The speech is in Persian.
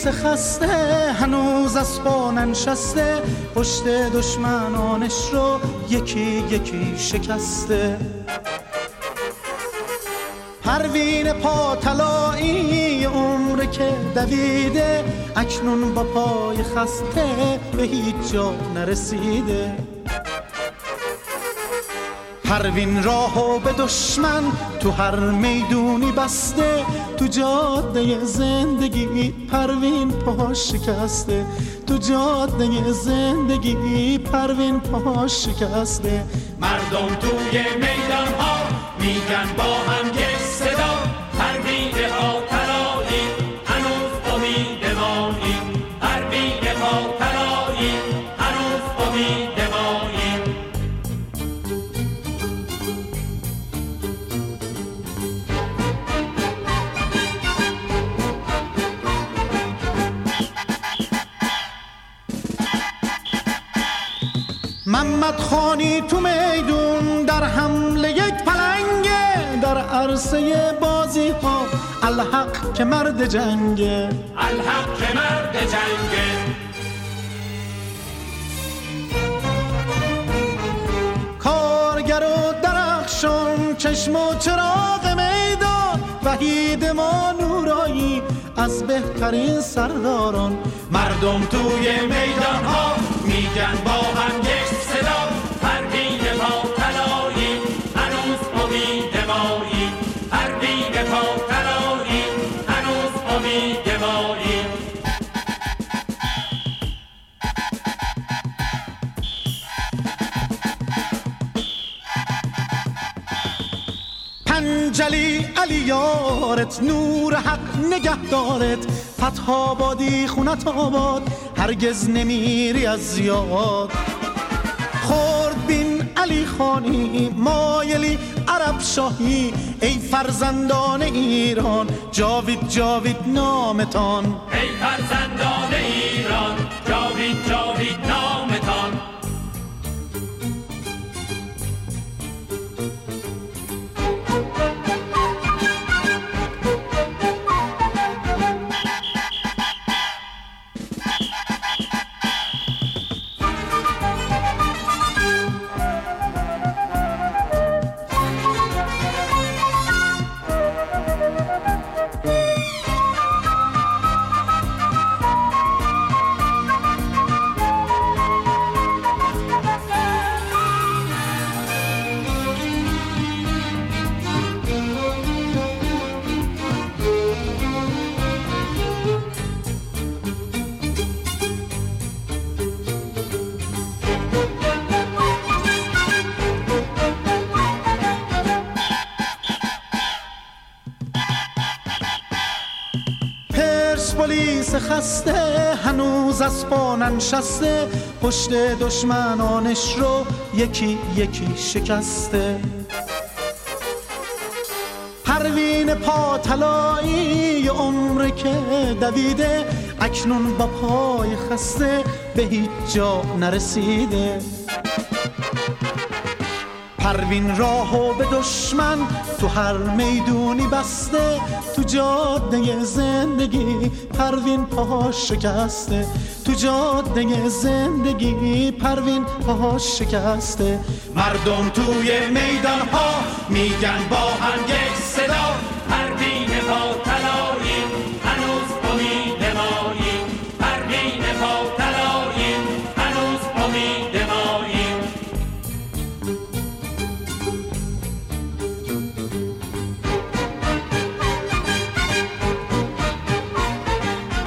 خسته هنوز از پا ننشسته، پشت دشمنانش رو یکی یکی شکسته. پروین پا طلایی عمر که دویده، اکنون با پای خسته به هیچ جا نرسیده. پروین راهو به دشمن تو هر میدونی بسته، تو جاده زندگی پروین پا شکسته، تو جاده زندگی پروین پا شکسته. مردم توی میدان ها میگن با هم یک صدا، پروین پا طلایی هنوز امیدواری، پروین پا طلایی هنوز امیدواری. محمد خانی تو میدون در حمله یک پلنگه، در عرصه بازی ها الحق که مرد جنگه، الحق که مرد جنگه. کارگر و درخشان چشم و چراغ میدان، وحید ما نورایی از بهترین سرداران. مردم توی میدان ها میگن با هم یک صدا، پروین پا طلایی هنوز امید مایی، پروین پا طلایی هنوز امید مایی. پنجلی علی یارت، نور حق نگهدارت، فتح آبادی خونت آباد، هرگز نمیری از یاد. خورد بین علی خانی مایلی عرب شاهی، ای فرزندان ایران جاوید جاوید نامتان، ای فرزندان ایران جاوید جاوید نامتان. پلیس خسته هنوز از پا ننشسته، پشت دشمنانش رو یکی یکی شکسته. پروین پا طلایی عمر که دویده، اکنون با پای خسته به هیچ جا نرسیده. پروین راهو به دشمن تو هر میدونی بسته، تو جاده زندگی پروین پا شکسته، تو جاده زندگی پروین پا شکسته. مردم توی میدان ها میگن با هم یک صدا،